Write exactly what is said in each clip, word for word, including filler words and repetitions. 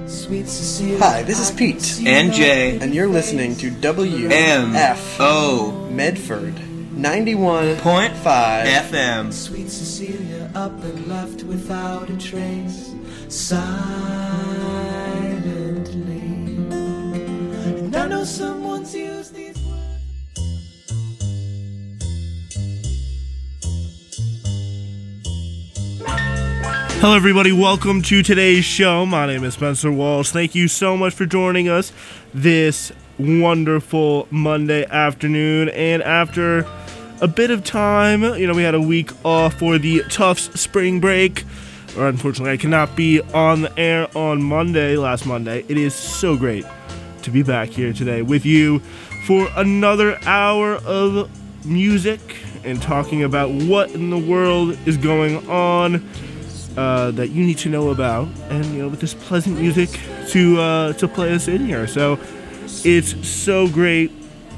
Hi, this is Pete. And Jay. And you're listening to W M F O Medford ninety-one point five F M. Sweet Cecilia up and left without a trace, silently. And I know someone's used these words. Hello everybody, welcome to today's show. My name is Spencer Walsh. Thank you so much for joining us this wonderful Monday afternoon. And after a bit of time, you know, we had a week off for the Tufts spring break. Or unfortunately, I cannot be on the air on Monday, last Monday. It is so great to be back here today with you for another hour of music and talking about what in the world is going on Uh, that you need to know about, and you know, with this pleasant music to uh, to play us in here. So it's so great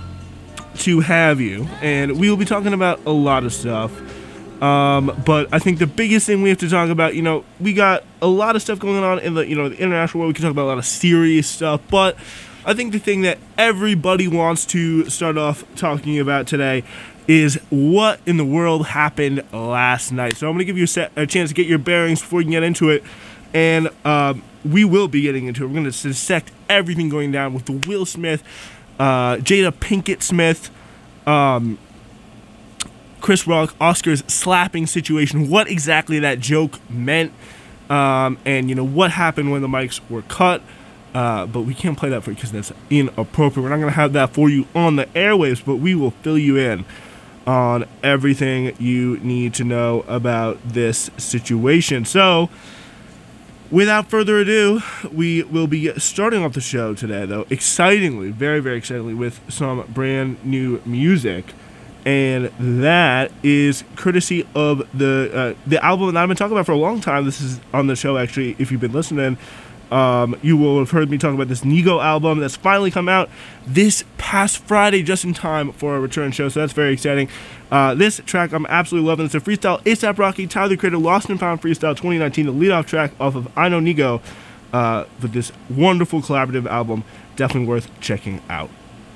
to have you, and we will be talking about a lot of stuff. Um, but I think the biggest thing we have to talk about, you know, we got a lot of stuff going on in the you know the international world. We can talk about a lot of serious stuff, but I think the thing that everybody wants to start off talking about today is what in the world happened last night. So I'm going to give you a, set, a chance to get your bearings before you can get into it. And um, we will be getting into it. We're going to dissect everything going down with the Will Smith, uh, Jada Pinkett Smith, um, Chris Rock, Oscars slapping situation, what exactly that joke meant, um, and, you know, what happened when the mics were cut. Uh, but we can't play that for you because that's inappropriate. We're not going to have that for you on the airwaves, but we will fill you in on everything you need to know about this situation. So, without further ado, we will be starting off the show today, though, excitingly, very, very excitingly, with some brand new music. And that is courtesy of the uh, the album that I've been talking about for a long time. This is on the show, actually, if you've been listening. Um, you will have heard me talk about this Nigo album that's finally come out this past Friday, just in time for a return show, so that's very exciting. Uh, this track I'm absolutely loving. It's a freestyle A$AP Rocky, Tyler, the Creator, Lost and Found freestyle twenty nineteen, the lead-off track off of I Know Nigo, uh, with this wonderful collaborative album. Definitely worth checking out.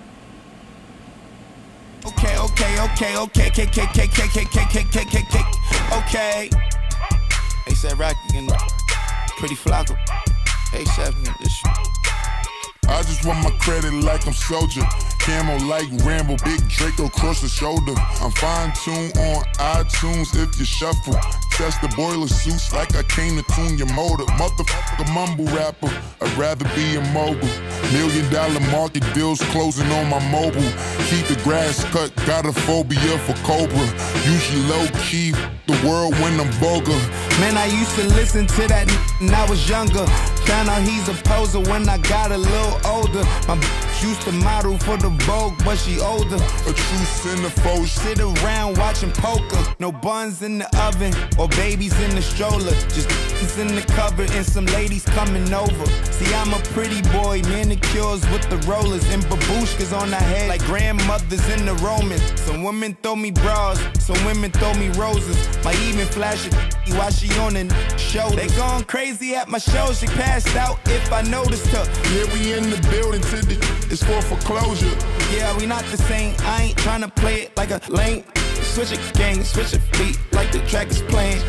Okay, okay, okay, okay, okay, okay, okay, okay, okay, okay, okay, okay, okay. A$AP Rocky and Pretty Flocko. A$AP in this shit. I just want my credit like I'm Soldier. Camo like Rambo, big Draco across the shoulder. I'm fine-tuned on iTunes if you shuffle. Test the boiler suits like I came to tune your motor. Motherfucker mumble rapper, I'd rather be a mogul. Million dollar market deals closing on my mobile. Keep the grass cut, got a phobia for Cobra. Usually low-key, the world when I'm vulgar. Man, I used to listen to that when I was younger. Found out he's a poser when I got a little older. My bitch used to model for the Vogue, but she older. A true centerfold. Sit around watching poker. No buns in the oven or babies in the stroller. Just kids in the cover and some ladies coming over. See, I'm a pretty boy, manicures with the rollers and babushkas on her head like grandmothers in the Romans. Some women throw me bras, some women throw me roses. Might even flash it while she on the shoulder. They gone crazy at my show, she passed out if I noticed her. Yeah, we in the building till the it's for foreclosure. Yeah, we not the same, I ain't tryna play it like a lame. Switch it gang, switch it beat like the track is playing.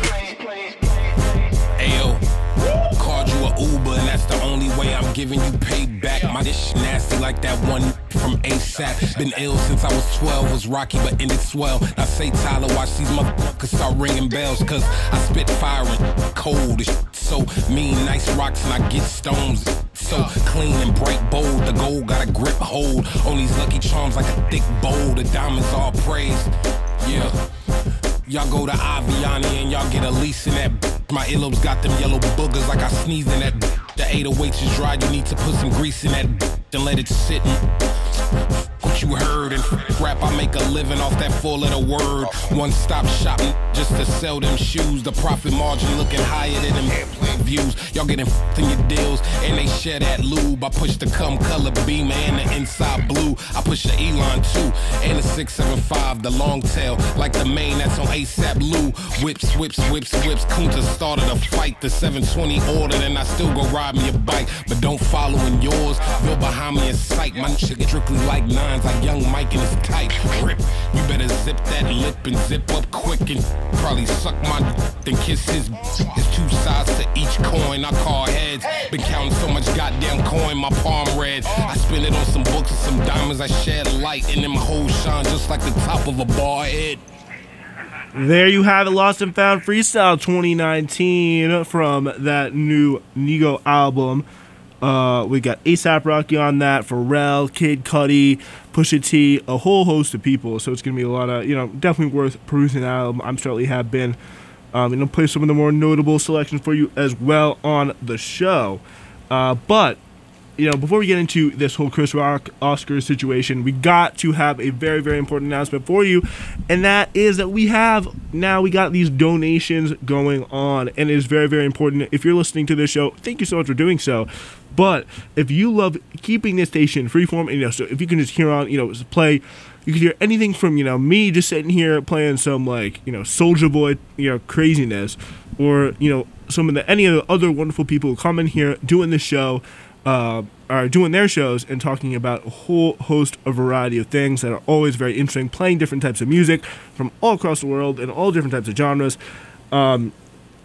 Ayo, called you a Uber and that's the only way I'm giving you payback. My dish nasty like that one from A$AP. Been ill since I was twelve, was rocky but ended swell. Now say Tyler, watch these motherfuckers start ringing bells. Cause I spit fire and cold, this shit so mean. Nice rocks and I get stones. So clean and bright, bold. The gold got a grip hold on these lucky charms like a thick bowl. The diamonds all praised. Yeah, y'all go to Aviani and y'all get a lease in that. My earlobes got them yellow boogers like I sneezed in that. The eight oh eight is dry, you need to put some grease in that and let it sit. what you heard. And rap, I make a living off that four letter word. One stop shopping just to sell them shoes. The profit margin looking higher than them airplane views. Y'all getting f***ed in your deals and they share that lube. I push the cum color beamer and the inside blue. I push the Elon too and the six seven five, the long tail like the main that's on ASAP Lou. Whips, whips, whips, whips. Kunta started a fight. The seven twenty ordered and I still go ride me a bike, but don't follow in yours. Feel behind me in sight. My shit get strictly like nines, like young Mike and his tight. Rip, you better zip that lip and zip up quick and probably suck my d- then kiss his. There's two sides to each coin. I call heads. Been counting so much goddamn coin, my palm red. I spend it on some books and some diamonds. I shed light and them hoes shine just like the top of a bar head. There you have it, Lost and Found Freestyle twenty nineteen from that new Nigo album. Uh, we got ASAP Rocky on that, Pharrell, Kid Cudi, Pusha T, a whole host of people. So it's going to be a lot of, you know, definitely worth perusing that album. I'm certainly have been. Um, and I'll play some of the more notable selections for you as well on the show. Uh, but, you know, before we get into this whole Chris Rock Oscar situation, we got to have a very, very important announcement for you. And that is that we have, now we got these donations going on. And it is very, very important. If you're listening to this show, thank you so much for doing so. But if you love keeping this station freeform, you know, so if you can just hear on, you know, play, you can hear anything from, you know, me just sitting here playing some, like, you know, Soulja Boy, you know, craziness, or, you know, some of the, any of the other wonderful people who come in here doing this show, uh, are doing their shows and talking about a whole host of variety of things that are always very interesting, playing different types of music from all across the world and all different types of genres. Um,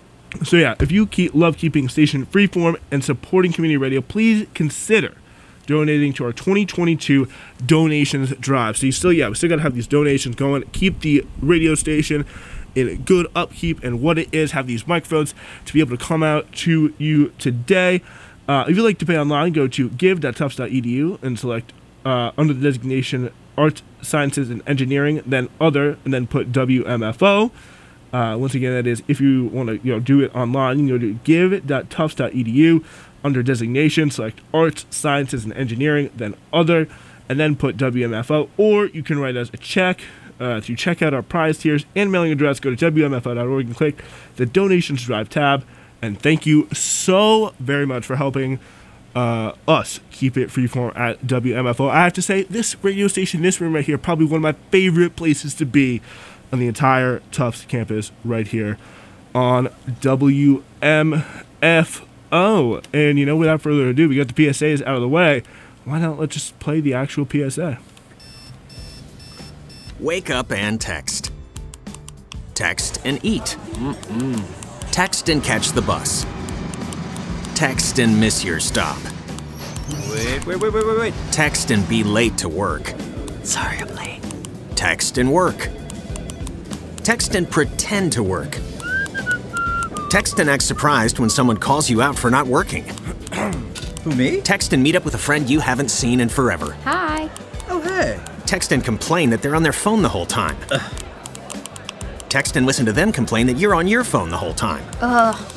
So yeah, if you keep, love keeping station freeform and supporting community radio, please consider donating to our twenty twenty-two donations drive. So you still, yeah, we still got to have these donations going. Keep the radio station in good upkeep and what it is. Have these microphones to be able to come out to you today. Uh, if you'd like to pay online, go to give dot tufts dot e d u and select uh, under the designation Arts, Sciences, and Engineering, then Other, and then put W M F O. Uh, once again, that is, if you want to, you know, do it online, you can go to give dot tufts dot e d u, under designation, select Arts, Sciences, and Engineering, then Other, and then put W M F O, or you can write us a check. Uh, to check out our prize tiers and mailing address, go to W M F O dot org and click the Donations Drive tab. And thank you so very much for helping uh, us keep it freeform at W M F O. I have to say, this radio station, this room right here, probably one of my favorite places to be on the entire Tufts campus right here on W M F O. And, you know, without further ado, we got the P S As out of the way. Why not let's just play the actual P S A? Wake up and text. Text and eat. Mm-mm. Text and catch the bus. Text and miss your stop. Wait, wait, wait, wait, wait, wait. Text and be late to work. Sorry, I'm late. Text and work. Text and pretend to work. Text and act surprised when someone calls you out for not working. Who, me? Text and meet up with a friend you haven't seen in forever. Hi. Oh, hey. Text and complain that they're on their phone the whole time. Ugh. Text and listen to them complain that you're on your phone the whole time. Ugh.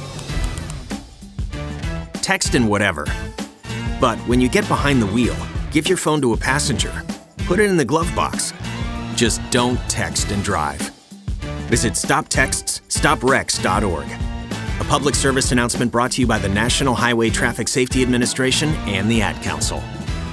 Text and whatever. But when you get behind the wheel, give your phone to a passenger. Put it in the glove box. Just don't text and drive. Visit stop texts stop wrecks dot org. A public service announcement brought to you by the National Highway Traffic Safety Administration and the Ad Council.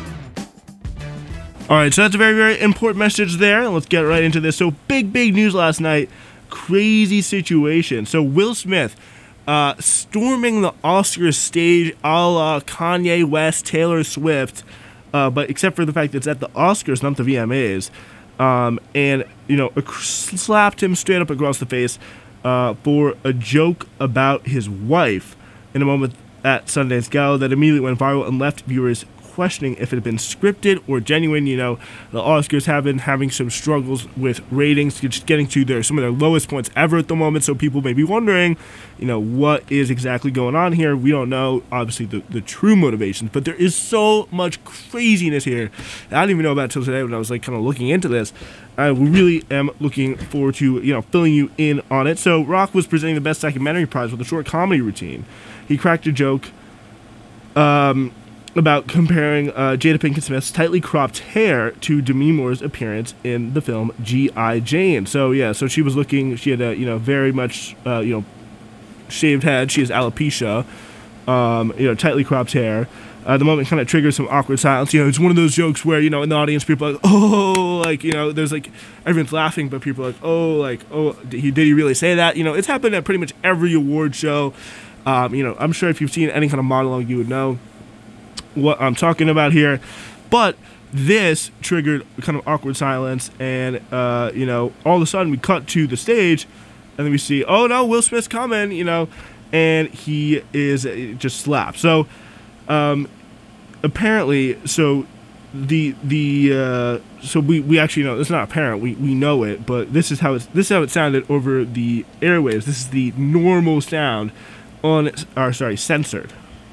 All right, so that's a very, very important message there. Let's get right into this. So big, big news last night. Crazy situation. So Will Smith uh, storming the Oscars stage a la Kanye West, Taylor Swift, uh, but except for the fact that it's at the Oscars, not the V M As. Um, and, you know, slapped him straight up across the face uh, for a joke about his wife in a moment at Sundance Gala that immediately went viral and left viewers questioning if it had been scripted or genuine. You know, the Oscars have been having some struggles with ratings, just getting to their some of their lowest points ever at the moment. So people may be wondering, you know, what is exactly going on here. We don't know, obviously, the, the true motivations, but there is so much craziness here. I didn't even know about it until today when I was like kind of looking into this. I really am looking forward to, you know, filling you in on it. So Rock was presenting the Best Documentary Prize with a short comedy routine. He cracked a joke. Um... about comparing uh, Jada Pinkett Smith's tightly cropped hair to Demi Moore's appearance in the film G I. Jane. So yeah, so she was looking, she had a, you know, very much, uh, you know, shaved head. She has alopecia, um, you know, tightly cropped hair. Uh, the moment kind of triggers some awkward silence. You know, it's one of those jokes where, you know, in the audience, people are like, oh, like, you know, there's like, everyone's laughing, but people are like, oh, like, oh, did he, did he really say that? You know, it's happened at pretty much every award show. Um, you know, I'm sure if you've seen any kind of monologue, you would know what I'm talking about here. But this triggered kind of awkward silence, and, uh, you know, all of a sudden we cut to the stage, and then we see, oh, no, Will Smith's coming, you know, and he is just slapped. So, um, apparently, so the the uh, so we, we actually know it's not apparent, we, we know it, but this is how it's this is how it sounded over the airwaves. This is the normal sound on, or sorry, censored.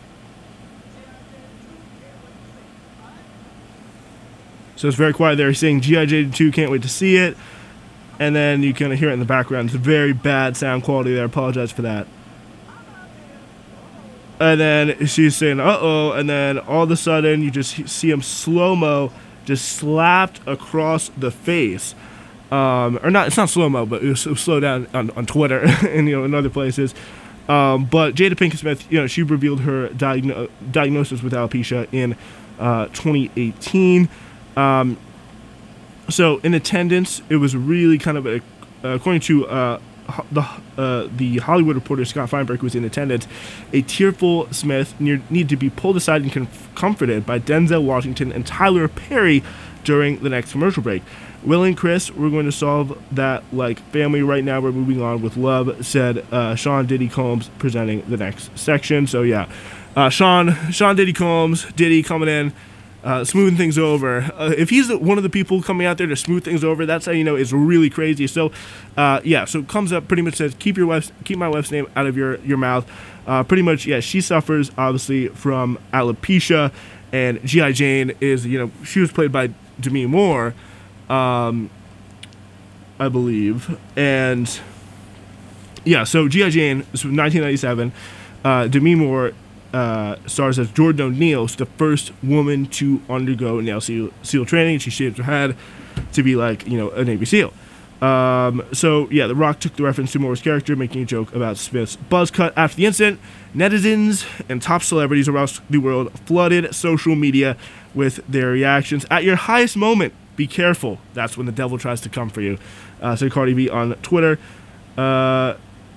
So it's very quiet there. He's saying G I. Jane two, can't wait to see it, and then you kind of hear it in the background. It's a very bad sound quality there. I apologize for that. And then she's saying, uh-oh, and then all of a sudden you just see him slow-mo just slapped across the face. Um, or not, it's not slow-mo, but it was, it was slow down on, on Twitter and, you know, in other places. Um, but Jada Pinkett Smith, you know, she revealed her diagno- diagnosis with alopecia in uh, twenty eighteen. Um, so in attendance, it was really kind of, a, uh, according to uh, the uh, the Hollywood Reporter Scott Feinberg, who was in attendance, a tearful Smith near, needed to be pulled aside and conf- comforted by Denzel Washington and Tyler Perry during the next commercial break. Will and Chris, we're going to solve that like family right now. We're moving on with love, said uh, Sean Diddy Combs, presenting the next section. So yeah, uh, Sean Sean Diddy Combs, Diddy coming in, uh, smoothing things over. Uh, if he's the, one of the people coming out there to smooth things over, that's how you know it's really crazy. So uh, yeah, so it comes up pretty much says keep your wife's keep my wife's name out of your your mouth. Uh, pretty much, yeah, she suffers obviously from alopecia, and G I. Jane is, you know, she was played by Demi Moore. Um, I believe, and yeah, so G I. Jane is from nineteen ninety-seven. Uh, Demi Moore uh, stars as Jordan O'Neill, the first woman to undergo Navy SEAL, SEAL training. She shaved her head to be like, you know, a Navy SEAL. Um, so yeah, The Rock took the reference to Moore's character, making a joke about Smith's buzz cut after the incident. Netizens and top celebrities around the world flooded social media with their reactions. At your highest moment, be careful. That's when the devil tries to come for you. Uh, said Cardi B on Twitter. Uh,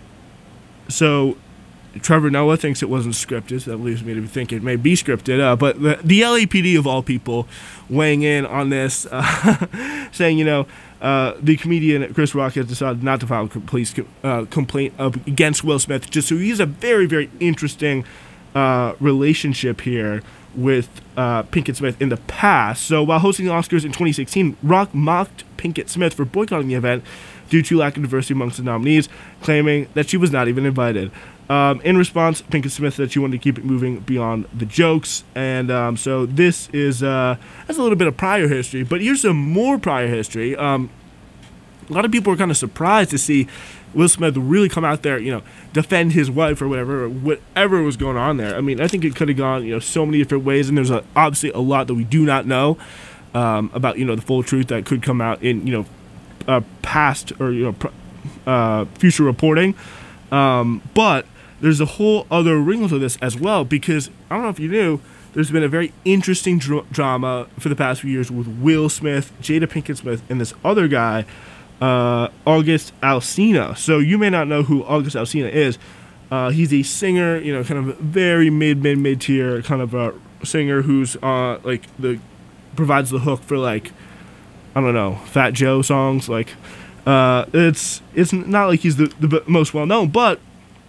so Trevor Noah thinks it wasn't scripted. So that leaves me to think it may be scripted. Uh, but the, the L A P D of all people weighing in on this, uh, saying, you know, uh, the comedian Chris Rock has decided not to file a police uh, complaint against Will Smith. Just so he's a very, very interesting uh, relationship here with uh, Pinkett Smith in the past. So while hosting the Oscars in twenty sixteen, Rock mocked Pinkett Smith for boycotting the event due to lack of diversity amongst the nominees, claiming that she was not even invited. Um, in response, Pinkett Smith said she wanted to keep it moving beyond the jokes. And um, so this is uh, that's a little bit of prior history, but here's some more prior history. Um, a lot of people were kind of surprised to see Will Smith really come out there, you know, defend his wife or whatever, or whatever was going on there. I mean, I think it could have gone, you know, so many different ways, and there's a, obviously a lot that we do not know um, about, you know, the full truth that could come out in, you know, uh, past or, you know, pr- uh, future reporting. Um, but there's a whole other wrinkle to this as well, because I don't know if you knew, there's been a very interesting dr- drama for the past few years with Will Smith, Jada Pinkett Smith, and this other guy, Uh, August Alsina. So you may not know who August Alsina is. Uh, he's a singer, you know, kind of very mid, mid, mid tier kind of a singer who's uh like the provides the hook for like I don't know Fat Joe songs. Like uh, it's it's not like he's the, the most well known, but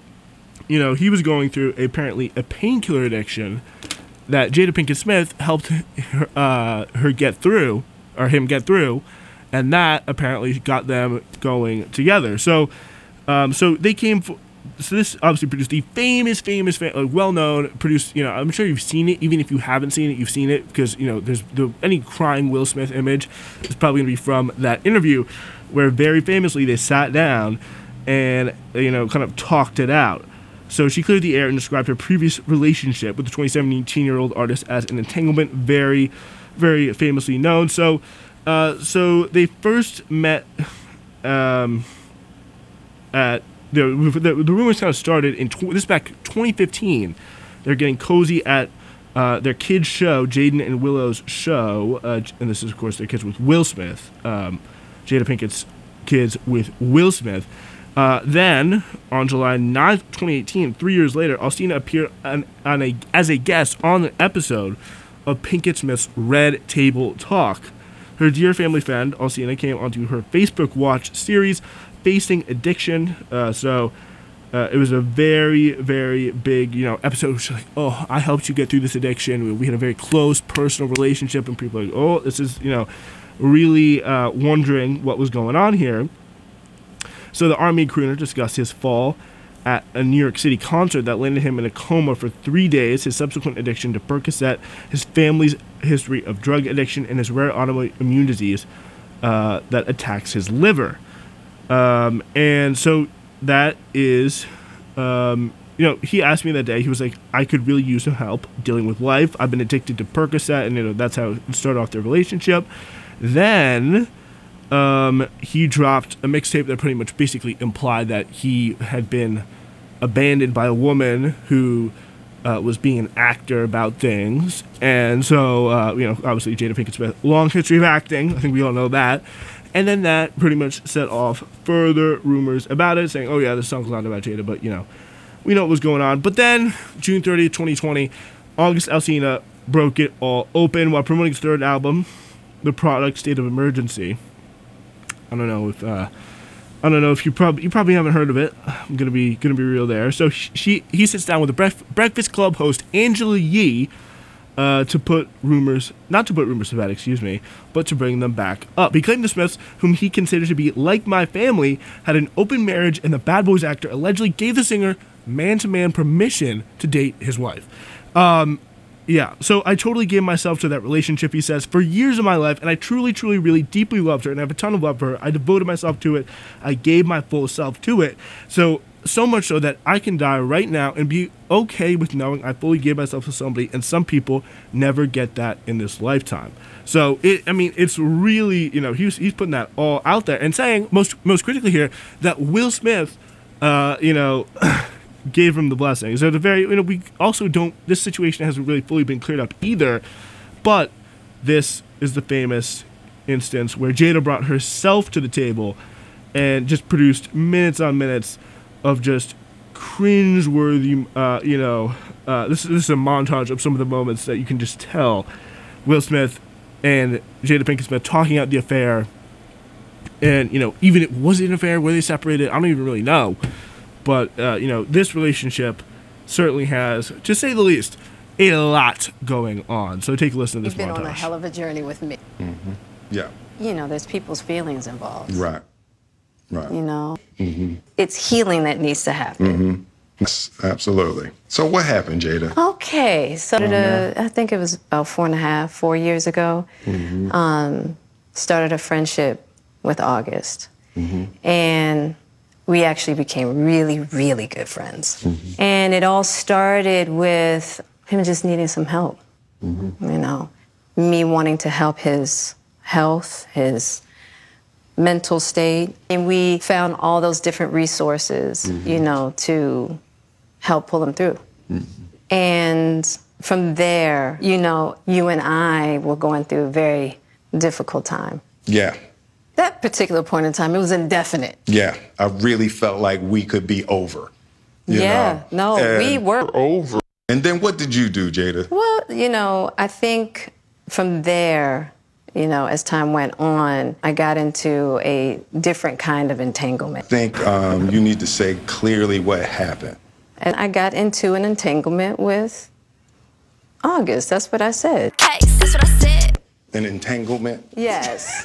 you know he was going through apparently a painkiller addiction that Jada Pinkett Smith helped her, uh, her get through or him get through. And that apparently got them going together. So, um, so they came. For, so this obviously produced the famous, famous, fam- like well-known. Produced, you know, I'm sure you've seen it. Even if you haven't seen it, you've seen it because you know there's the any crying Will Smith image is probably gonna be from that interview, where very famously they sat down and you know kind of talked it out. So she cleared the air and described her previous relationship with the twenty seventeen-year-old artist as an entanglement, very, very famously known. So, uh, so they first met um, at the, the the rumors kind of started in tw- this back twenty fifteen. They're getting cozy at uh, their kids' show, Jaden and Willow's show, uh, and this is of course their kids with Will Smith. Um, Jada Pinkett's kids with Will Smith. Uh, then, on July ninth, twenty eighteen, three years later, Alsina appeared on, on a, as a guest on an episode of Pinkett Smith's Red Table Talk. Her dear family friend, Alsina, came onto her Facebook Watch series, Facing Addiction. Uh, so, uh, it was a very, very big, you know, episode. She's like, oh, I helped you get through this addiction. We had a very close personal relationship, and people are like, oh, this is, you know, really uh, wondering what was going on here. So the R and B crooner discussed his fall at a New York City concert that landed him in a coma for three days, his subsequent addiction to Percocet, his family's history of drug addiction, and his rare autoimmune disease uh, that attacks his liver. Um, and so that is, um, you know, he asked me that day, he was like, I could really use some help dealing with life. I've been addicted to Percocet, and, you know, that's how it started off their relationship. Then um, he dropped a mixtape that pretty much basically implied that he had been abandoned by a woman who uh, was being an actor about things. And so, uh, you know, obviously Jada Pinkett Smith, long history of acting. I think we all know that. And then that pretty much set off further rumors about it, saying, oh, yeah, this song's not about Jada, but, you know, we know what was going on. But then, June thirtieth, twenty twenty, August Alsina broke it all open while promoting his third album, The Product State of Emergency. I don't know if uh, I don't know if you probably you probably haven't heard of it. I'm gonna be gonna be real there. So she he sits down with the Bref- Breakfast Club host Angela Yee uh, to put rumors not to put rumors to bed, excuse me, but to bring them back up. He claimed the Smiths, whom he considered to be like my family, had an open marriage, and the Bad Boys actor allegedly gave the singer man-to-man permission to date his wife. Um, Yeah, so I totally gave myself to that relationship, he says, for years of my life, and I truly, truly, really deeply loved her, and I have a ton of love for her. I devoted myself to it. I gave my full self to it. So, so much so that I can die right now and be okay with knowing I fully gave myself to somebody, and some people never get that in this lifetime. So, it, I mean, it's really, you know, he's, he's putting that all out there, and saying, most, most critically here, that Will Smith, uh, you know... gave him the blessing. So the very, you know, we also don't, this situation hasn't really fully been cleared up either, but this is the famous instance where Jada brought herself to the table and just produced minutes on minutes of just cringe-worthy, uh, you know, uh, this, this is a montage of some of the moments that you can just tell Will Smith and Jada Pinkett Smith talking out the affair, and, you know, even it was an affair, were they separated, I don't even really know. But, uh, you know, this relationship certainly has, to say the least, a lot going on. So take a listen to this montage. You've been on a hell of a journey with me. Mm-hmm. Yeah. You know, there's people's feelings involved. Right. Right. You know? Mm-hmm. It's healing that needs to happen. Mm-hmm. Yes, absolutely. So what happened, Jada? Okay. So, uh, I think it was about four and a half, four years ago. Mm-hmm. Um, started a friendship with August. Mm-hmm. And... we actually became really, really good friends. Mm-hmm. And it all started with him just needing some help. Mm-hmm. You know, me wanting to help his health, his mental state. And we found all those different resources, mm-hmm. you know, to help pull him through. Mm-hmm. And from there, you know, you and I were going through a very difficult time. Yeah. That particular point in time, it was indefinite. Yeah, I really felt like we could be over. You yeah, know? no, and we were over. And then what did you do, Jada? Well, you know, I think from there, you know, as time went on, I got into a different kind of entanglement. I think um, you need to say clearly what happened. And I got into an entanglement with August. That's what I said. Hey, that's what I said. An entanglement? Yes.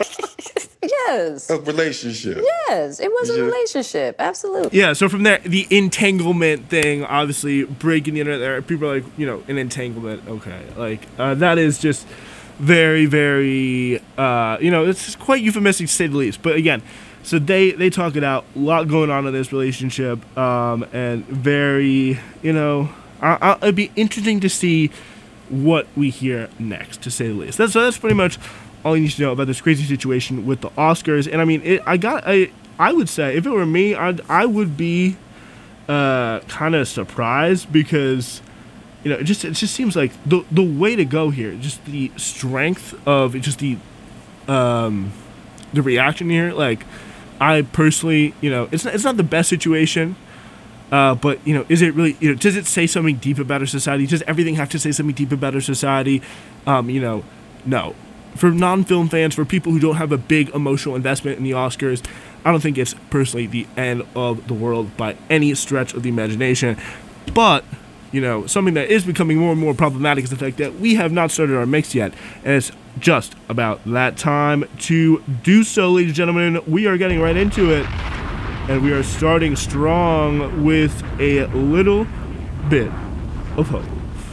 Yes. A relationship. Yes, it was a Yeah. relationship. Absolutely. Yeah, so from there, the entanglement thing, obviously, breaking the internet there, people are like, you know, an entanglement, okay. Like, uh, that is just very, very, uh, you know, it's quite euphemistic to say the least. But again, So they, they talk it out. A lot going on in this relationship, um, and very, you know, I, I, it'd be interesting to see what we hear next, to say the least. That's so that's pretty much all you need to know about this crazy situation with the Oscars. And I mean, it, I got I I would say if it were me, I I would be uh, kind of surprised because, you know, it just it just seems like the the way to go here, just the strength of just the um the reaction here. Like, I personally, you know, it's not, it's not the best situation. Uh, but, you know, is it really, you know, does it say something deep about our society? Does everything have to say something deep about our society? Um, you know, no. For non-film fans, for people who don't have a big emotional investment in the Oscars, I don't think it's personally the end of the world by any stretch of the imagination. But, you know, something that is becoming more and more problematic is the fact that we have not started our mix yet. And it's just about that time to do so, ladies and gentlemen. We are getting right into it. And we are starting strong with a little bit of hope.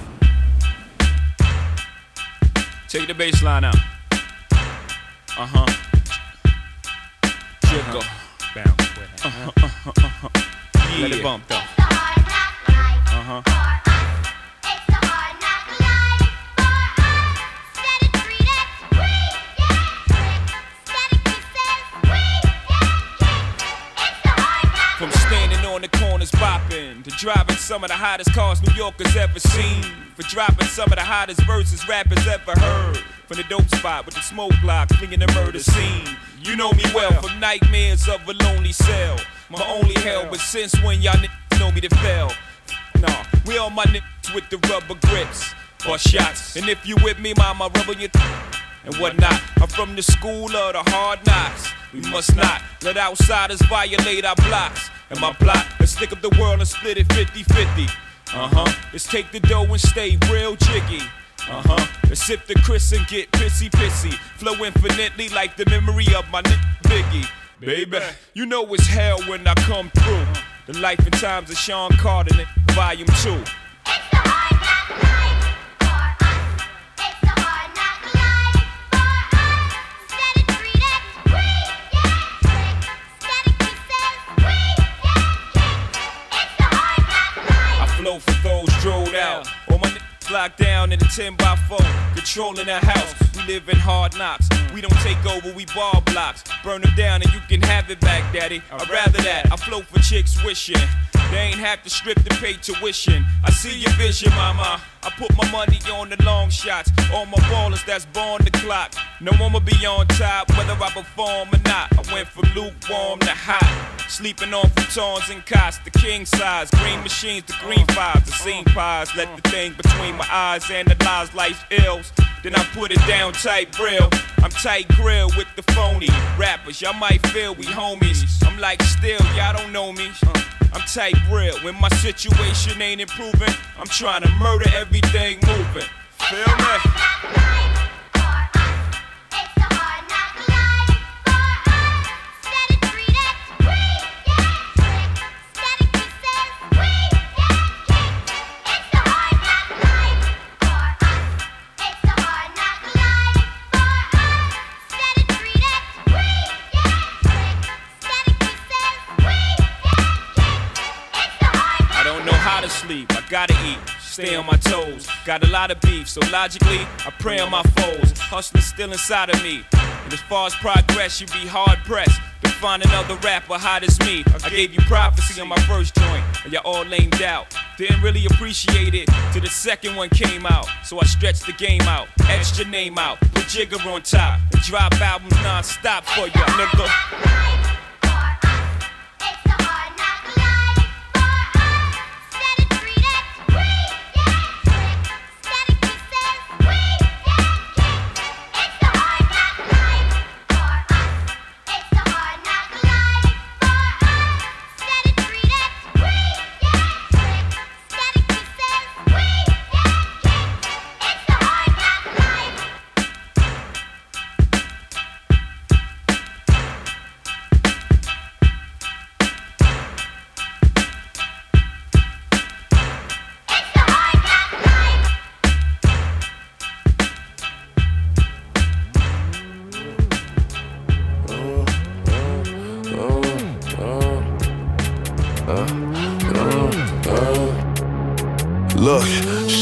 Take the bass line out. Uh-huh. Jiggle. Bounce with it. Uh-huh, uh-huh, uh-huh. Yeah. Let it bump, though. Uh-huh. From standing on the corners bopping to driving some of the hottest cars New Yorkers ever seen, for dropping some of the hottest verses rappers ever heard, from the dope spot with the smoke block flinging the murder scene. You know me well from nightmares of a lonely cell, my only hell. But since when y'all niggas know me to fail? Nah, we all my niggas with the rubber grips or shots. And if you with me, mama, rubber your th- and whatnot. I'm from the school of the hard knocks. We must not let outsiders violate our blocks. And my plot, let's stick up the world and split it fifty fifty. Uh-huh, let's take the dough and stay real jiggy. Uh-huh, let's sip the Chris and get pissy pissy. Flow infinitely like the memory of my nigga Biggie. Baby, you know it's hell when I come through. The life and times of Sean Carter, volume two. Flow for those drilled out. All my niggas locked down in a ten by four, controlling the house. We live in hard knocks. We don't take over, we ball blocks. Burn them down and you can have it back, daddy. I'd rather that. I flow for chicks wishing they ain't have to strip to pay tuition. I see your vision, mama. I put my money on the long shots. All my ballers that's born the clock. No one will be on top, whether I perform or not. I went from lukewarm to hot. Sleeping on futons and cots, the king size. Green machines, the green fives, the scene pies. Let the thing between my eyes analyze life's ills. Then I put it down tight real. I'm tight grill with the phony rappers. Y'all might feel we homies. I'm like still, y'all don't know me. I'm tight real. When my situation ain't improving, I'm trying to murder everything moving. Feel me? Sleep, I gotta eat, stay on my toes. Got a lot of beef, so logically, I prey on my foes. Hustling still inside of me, and as far as progress, you be hard pressed to find another rapper hot as me. I gave you prophecy on my first joint, and y'all all lamed out. Didn't really appreciate it till the second one came out. So I stretched the game out, etched your name out, put Jigger on top, and drop albums non-stop for ya, nigga.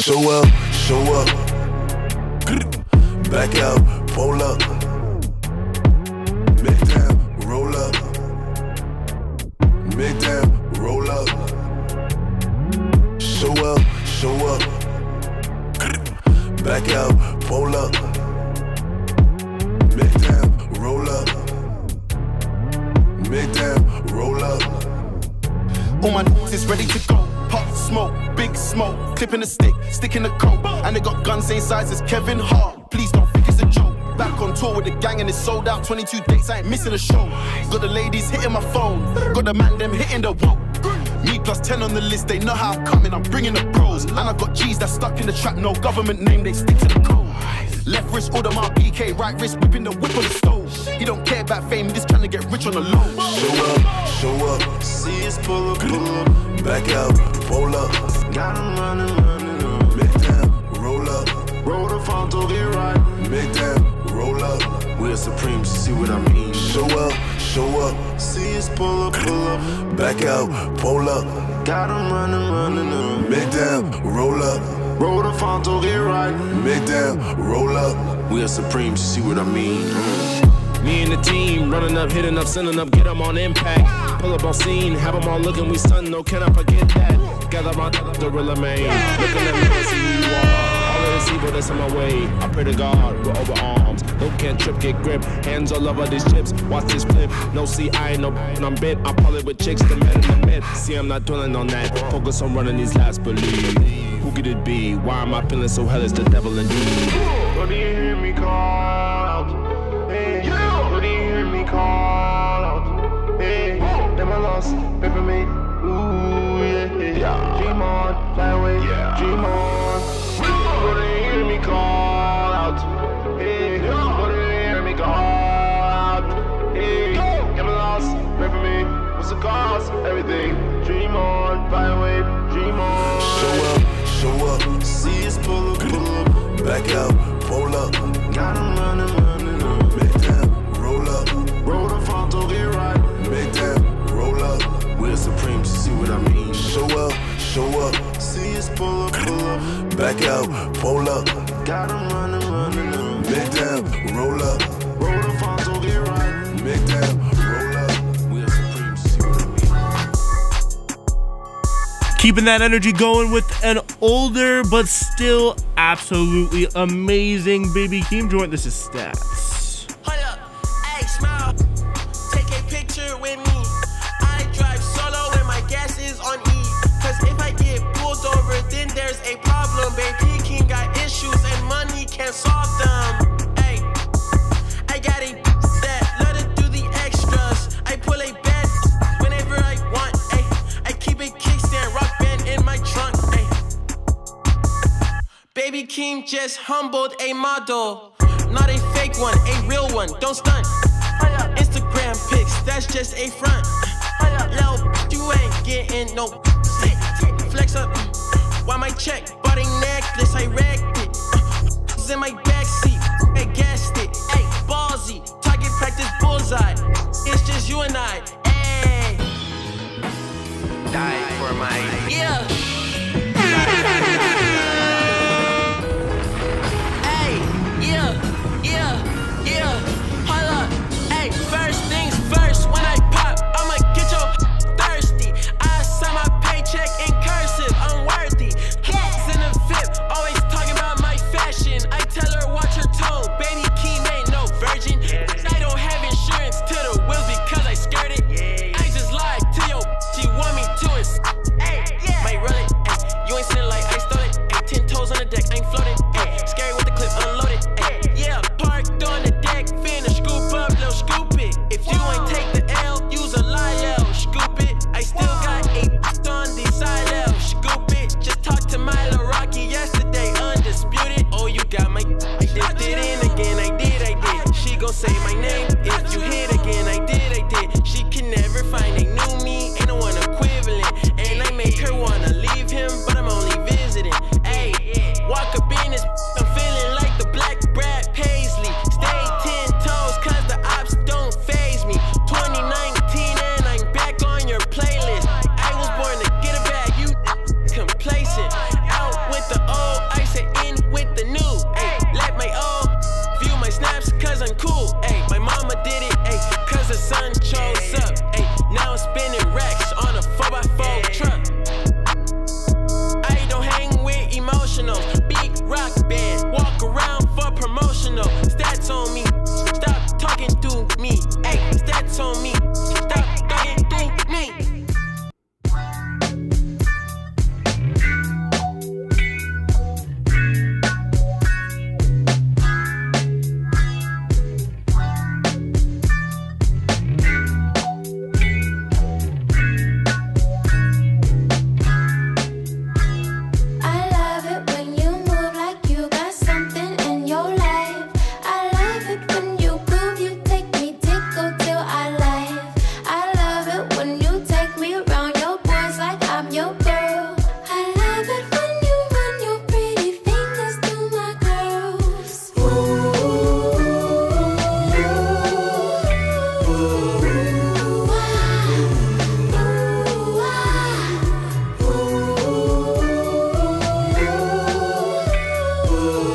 Show up, show up. Back out, pull up. Mid down, roll up. Mid down, roll up. Show up, show up. Back out, pull up. Mid down, roll up. Mid down, roll up. All my n***s is ready to go. Pop smoke, big smoke, clipping the stick, sticking the coat. And they got guns same size as Kevin Hart. Please don't think it's a joke. Back on tour with the gang and it's sold out. twenty-two dates, I ain't missing a show. Got the ladies hitting my phone, got the man them hitting the whoa. Me plus ten on the list, they know how I'm coming, I'm bringing the bros. And I got G's that stuck in the trap, no government name, they stick to the code. Left wrist, order my B K, right wrist, whipping the whip on the stove. He don't care about fame, he just trying to get rich on the low. Show up, show up. See us pull up, pull up. Back out, pull up. Got him running, running up. Mid down, roll up. Roll the phone to get right. Mid down, roll up. We're supreme, see what I mean. Show up, show up. See us pull up, pull up. Back out, pull up. Got him running, running up. Mid down, roll up. Roll the phone to get right. Mid down, roll up. We are supreme, see what I mean. Mm. Me and the team, running up, hitting up, sending up, get them on impact. Pull up on scene, have them all looking, we stun, no, can I forget that? Gather my gorilla man, looking at me and see who you are. All of this evil that's in my way, I pray to God, we're over arms. No can't trip, get grip, hands all over these chips, watch this flip. No, see, I ain't no and I'm bent, I pull it with chicks, the men in the mid. See, I'm not dwelling on that, focus on running these last, believe. Who could it be? Why am I feeling so hell? It's the devil in me. What do you hear me call out? Hey, yeah. What do you hear me call out? Hey, them I lost, pay for me. Ooh, yeah, yeah. Dream on, fly away, yeah. Dream on. What do you hear me call out? Hey, what do you hear me call out? Hey, them I lost, pay for me. What's the cost? Everything. Dream on, fly away, dream on. Show up. Show up, see us pull up, pull up. Back out, pull up. Got him running, running up. Mid down, roll up. Roll the phone to get right. Mid down, roll up. We're supreme, see what I mean. Show up, show up. See us pull up, pull up. Back out, pull up. Got him running, running up. Mid down, roll up. Roll the phone to get right. Mid down, roll up. We're supreme, see what I mean. Keeping that energy going with an older but still absolutely amazing Baby Keem joint. This is Stats. Hold up, hey, smile. Take a picture with me. I drive solo when my gas is on E. Cause if I get pulled over, then there's a problem. Baby Keem got issues and money can't solve them. Hey, I got a that let it do the extras. I pull a bet whenever I want. Hey, I keep it kickstand, rock band in my trunk. Hey. Baby Keem just humbled a model. Not a fake one, a real one, don't stunt. Instagram pics, that's just a front. Lil, you ain't getting no flex up. Why my check? Bought a necklace, I wrecked it. It's in my backseat, I gassed it. Hey, ballsy, target practice bullseye. It's just you and I. Hey, die for my yeah. Hey, yeah, yeah, yeah. Hold up. Hey, first things first. When I pop, I'ma get your thirsty. I sign my paycheck in cursive. I'm worthy. Hands in the V I P, always talking about my fashion. I tell her watch her tone. Baby Keem ain't no virgin. I don't have insurance to the wheels because I skirted. I just lied to your. She want me to. Hey, might run it. Ay, you ain't sitting like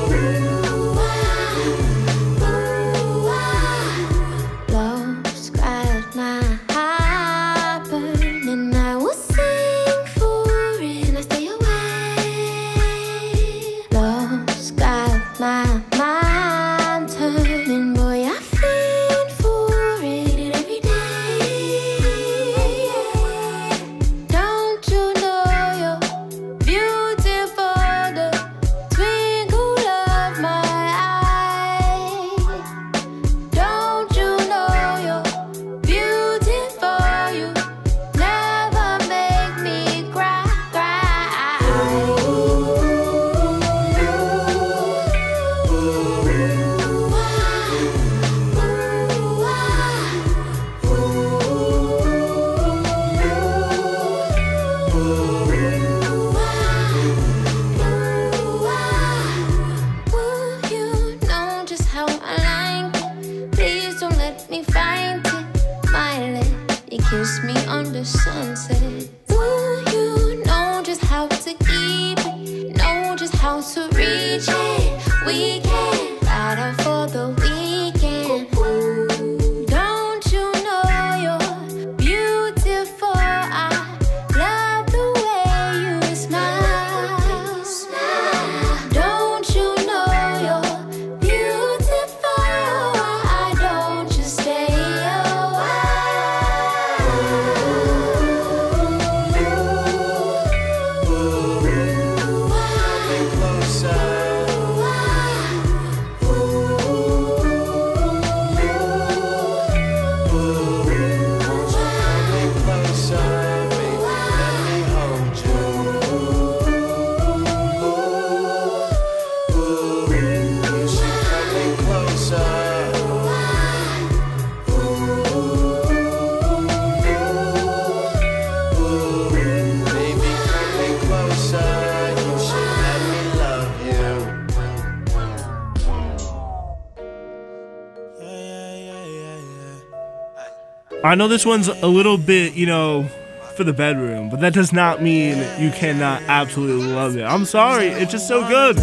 I know this one's a little bit, you know, for the bedroom, but that does not mean you cannot absolutely love it. I'm sorry, it's just so good.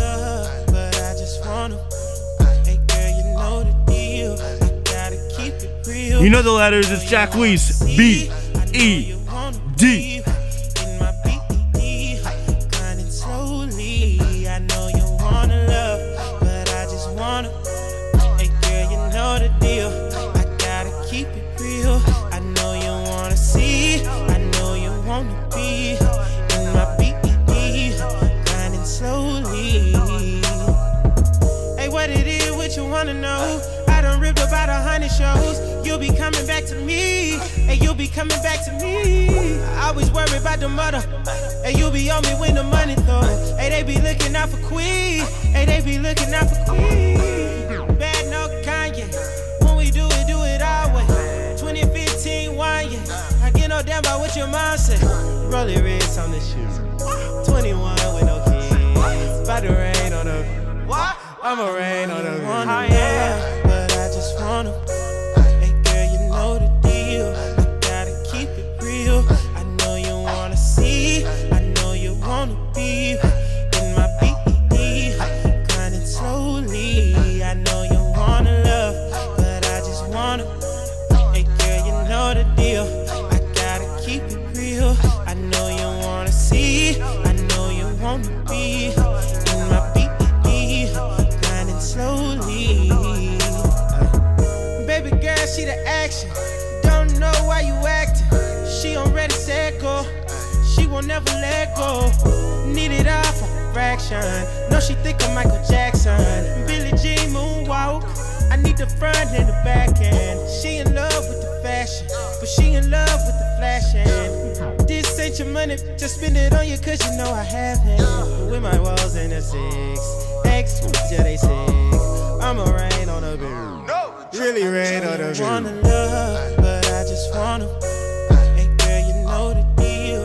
You know the letters, it's Jacquees, B E D. You'll be coming back to me, and you'll be coming back to me. I always worry about the mother, and you'll be on me when the money throw. Hey, they be looking out for Queen, hey, they be looking out for Queen. Bad no Kanye, when we do it, do it our way. twenty fifteen wine, yeah. I get no damn about what your mom said. Rolling wrist on the shoes, twenty-one with no kids. About to rain on the, what? I'ma rain on the, oh yeah. But I just wanna. Never let go. Need it all for a fraction. No, she think I'm Michael Jackson. Billie Jean moonwalk. I need the front and the back end. She in love with the fashion, but she in love with the flashing. This ain't your money, just spend it on you cause you know I have it. With my walls in the six, X, yeah they sick. I'ma rain on a bill. Really rain on a bill. I wanna love, but I just wanna. Hey girl, you know the deal.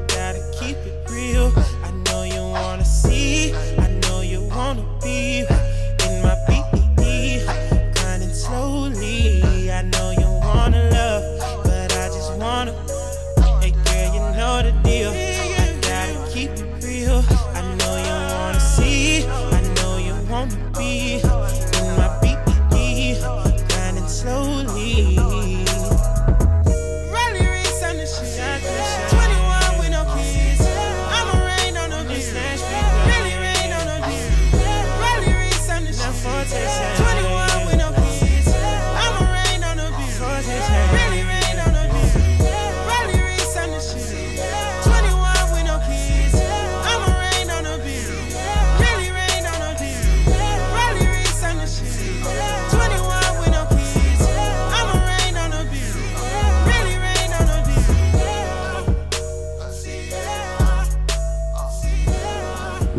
I know you wanna see, I know you wanna be in my B E D, grinding slowly. I know you wanna love, but I just wanna. Hey girl, you know the deal. I gotta keep it real. I know you wanna see, I know you wanna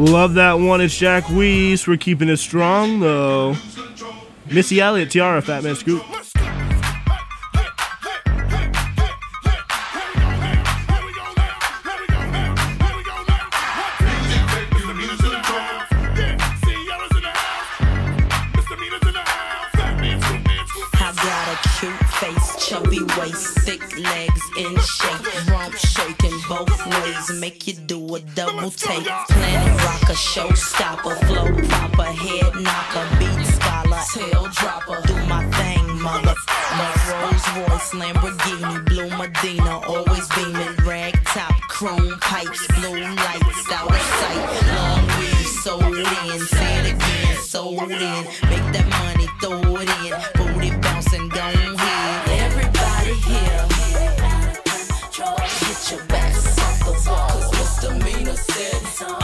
Love that one. It's Jack Weiss. We're keeping it strong, though. Missy Elliott, Tiara, Fat Man Scoop. Chubby waist, thick legs in shape, rump shaking both ways, make you do a double take. Planet rocker, showstopper, flow popper, head knocker, beat scholar, tail dropper. Do my thing, mother. My Rolls Royce, Lamborghini, blue Medina, always beaming, rag top, chrome pipes, blue lights, out of sight. Long weed, sold in, say it again, sold in. Make that money, throw it in, booty bouncing, don't hit. Everybody here, get your backs off the wall, cause misdemeanor said so.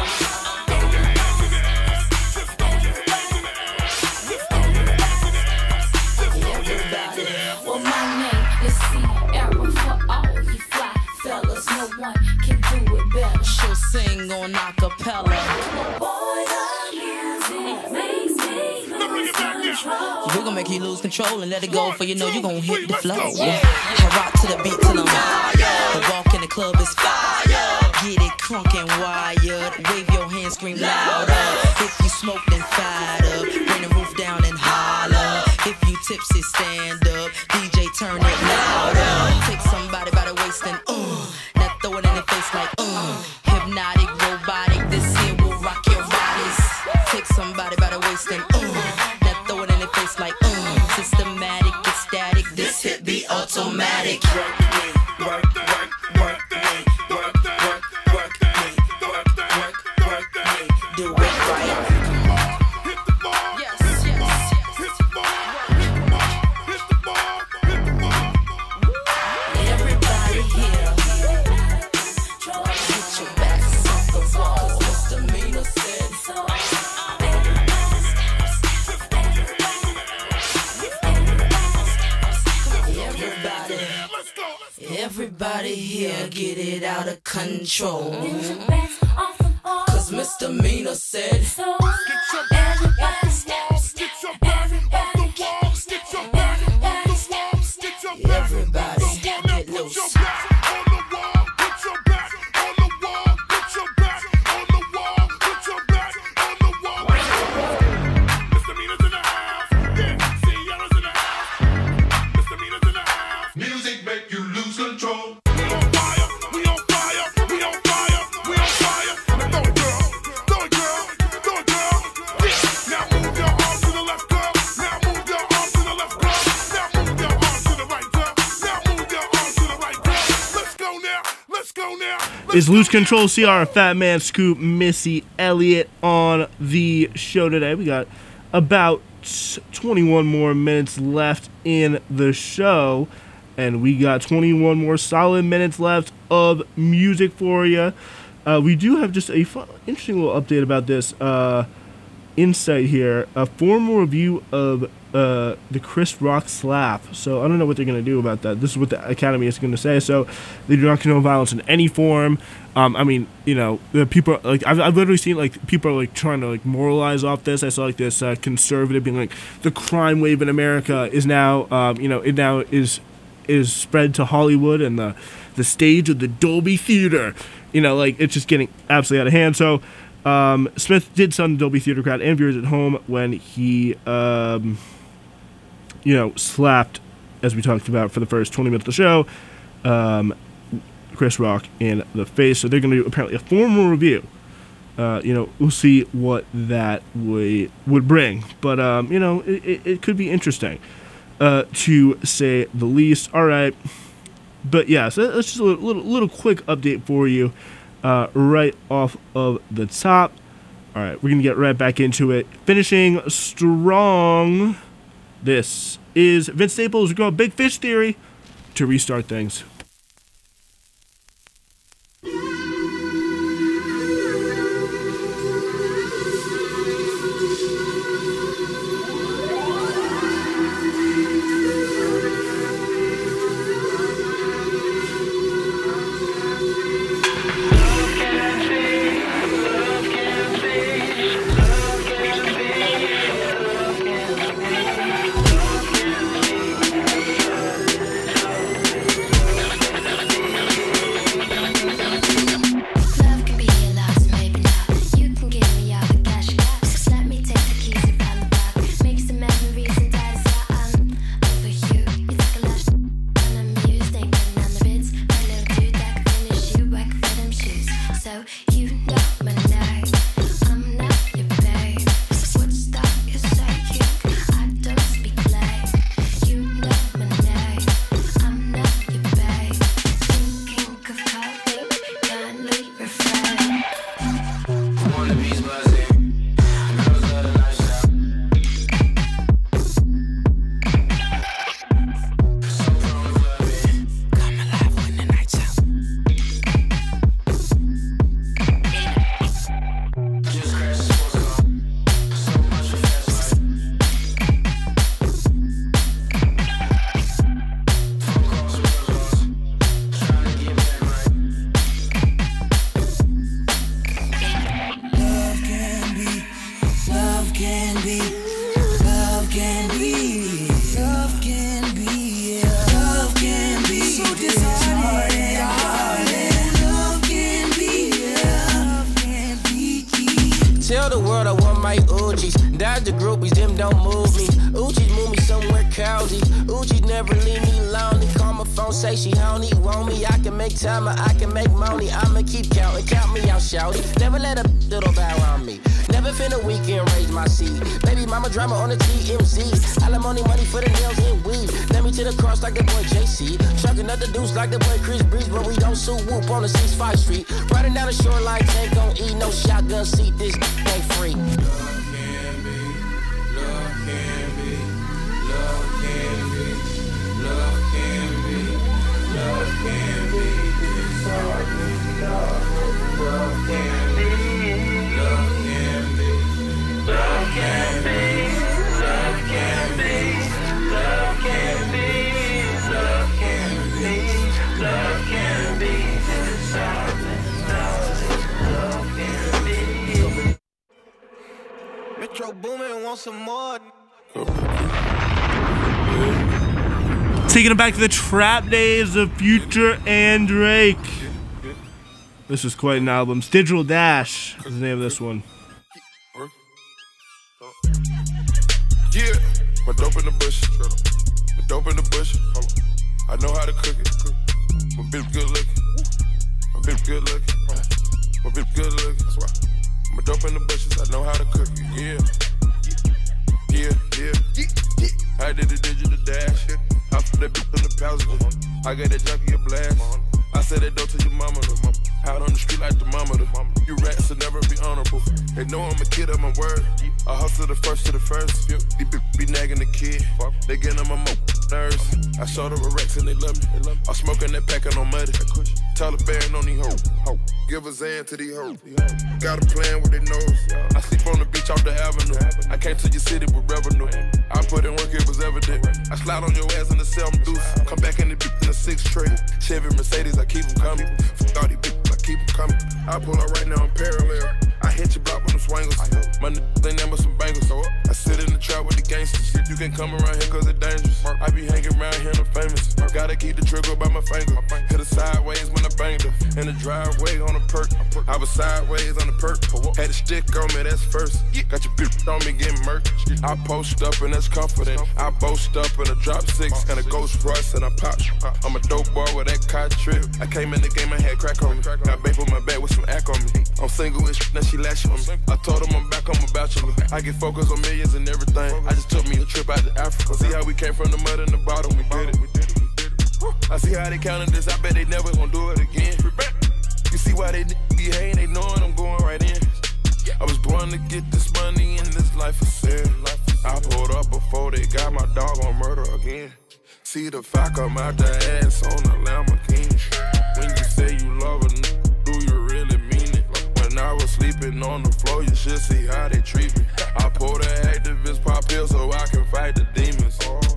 Well, my name is Sierra for all you fly fellas. No one can do it better. She'll sing on acapella. Boy, the music makes me lose control. We're gonna make you lose control and let it go, for you know you gonna hit the flow. I rock to the beat till I'm wired. The walk in the club is fire. Get it crunk and wired. Wave your hands, scream louder. If you smoke, then fired up. Bring the roof down and holler. If you tipsy, stand up. D J, turn it louder. Take somebody by the waist and uh. Now throw it in the face like uh. Hypnotic, robotic, this here will rock your bodies. Take somebody by the waist and uh. Now throw it in the face like uh. Systematic, ecstatic, this hit be automatic. Work me, work, work, work me, work, work, work me, work, work, work me. Do it right. Everybody here get it out of control. Cause misdemeanor said so. Everybody step, step, everybody get, step, everybody step, step, everybody get loose. Is Lose Control, C R, Fat Man Scoop, Missy Elliott on the show today. We got about twenty-one more minutes left in the show, and we got twenty-one more solid minutes left of music for you. Uh, we do have just a fun, interesting little update about this uh, insight here. A formal review of uh, the Chris Rock slap. So I don't know what they're going to do about that. This is what the Academy is going to say. So they do not condone violence in any form. Um, I mean, you know, the people like I've, I've literally seen like people are like trying to like moralize off this. I saw like this uh, conservative being like the crime wave in America is now, um, you know, it now is is spread to Hollywood and the the stage of the Dolby Theater. You know, like it's just getting absolutely out of hand. So um, Smith did stun the Dolby Theater crowd and viewers at home when he, um, you know, slapped, as we talked about for the first twenty minutes of the show, um, Chris Rock in the face. So they're going to do apparently a formal review. Uh, you know, we'll see what that would would bring. But um, you know, it, it, it could be interesting, uh, to say the least. All right, but yeah, so that's just a little little, little quick update for you, uh, right off of the top. All right, we're gonna get right back into it. Finishing strong. This is Vince Staples. We're going Big Fish Theory to restart things. Love can Gucci's. Dodge the groupies, them don't move me. Uchi's move me somewhere cozy. Uchi never leave me lonely. Call my phone, say she honey, want me. I can make time or I can make money. I'ma keep counting, count me out, shouty. Never let a little bow on me. Never finna weekend raise my seed. Baby mama drama on the T M Z. Alimony money for the nails and weave. Let me to the cross like the boy J C. Chucking up the deuce like the boy Chris Breeze. But we don't sue whoop on the six five Street. Riding down the shoreline, ain't gon' eat no shotgun seat. This ain't free. Metro Boomin want some more. Taking it back to the trap days of Future and Drake. This is quite an album. Digital Dash is the name of this one. Yeah, my dope in the bush. My dope in the bush. I know how to cook it. My bitch good looking. My bitch good looking. My bitch good looking. That's why. My dope in the bushes. I know how to cook it. Yeah. Yeah, yeah. I did the digital dash. I put that bitch on the passenger. I got that junkie a blast. I said that dope to your mama. Out on the street like the mama. You rats will never be honorable. They know I'm a kid of my word. I hustle the first to the first. These bitch be nagging the kid. They get on my mo nerves. I showed up with Rex and they love me. I'm smoking that pack on muddy. Taliban on these hoes. Give a Zan to these hoes. Got a plan with their nose. I sleep on the beach off the avenue. I came to your city with revenue. I put in work, it was evident. I slide on your ass in the seven deuce. Come back in the bitch in the six tray. Chevy Mercedes, I keep them coming. Fuck all these bitches, I keep them coming. I pull up right now, I'm parallel. I hit your block with them swangles. My niggas ain't never some bangles. I sit in the trap with the gangsters. You can come around here cause it's dangerous. I be hanging around here, I'm famous. Gotta keep the trigger by my finger. Hit her sideways when I banged her. In the driveway on a perk. I was sideways on the perk. Had a stick on me, that's first. Got your bitch on me getting murked. I post up and that's confident. I boast up in a drop six and a Ghost Royce and I pop. I'm a dope boy with that car trip. I came in the game, I had crack on me. Got babe on my back with some act on me. I'm single and shit, now she lashing on me. I told him I'm back, I'm a bachelor. I get focused on millions and everything. I just took me a trip out to Africa. See how we came from the mud and the bottom, we did it. I see how they counted this, I bet they never gonna do it again. You see why they be hating, they knowing I'm going right in. I was born to get this money and this life is sin. I pulled up before they got my dog on murder again. See the fire come out the ass on the Lamborghini. When you say you love a nigga, do you really mean it? When I was sleeping on the floor, you should see how they treat me. I pulled an activist pop pill so I can fight the demons.